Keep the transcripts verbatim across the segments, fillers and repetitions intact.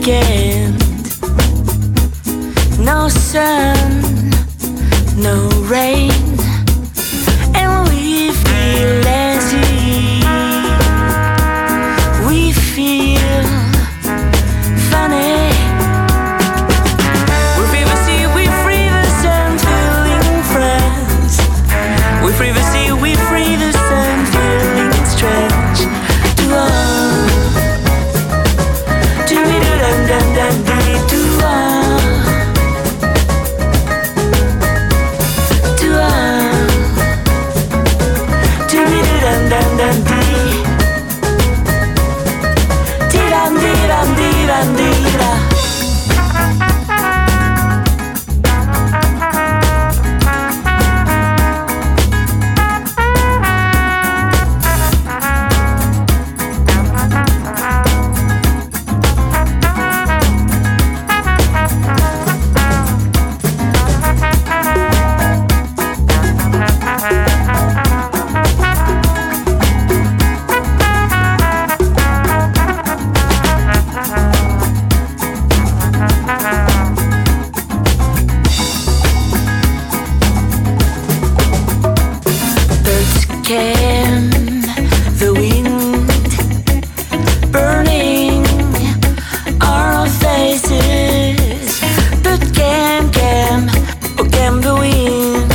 weekend. No sun, no rain, and we feel lazy. We feel funny. We're privacy, we free the sun, feeling friends. We privacy, we free the sun, feeling strange. To all, to me, do dun dun dun dun, to all, to all, to me, do dun dun dun dun, di dum di dum di dum di da. Can the wind burning our faces, but can, can, oh can the wind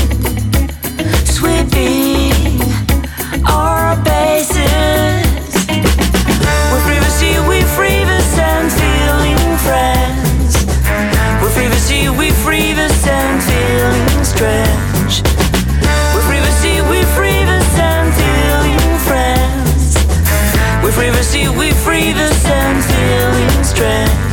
sweeping our bases. With privacy we free the sun, feeling friends. With privacy we free the sun, feeling strange. With privacy we free the sun, feeling friends. With privacy we free the sun, feeling strange.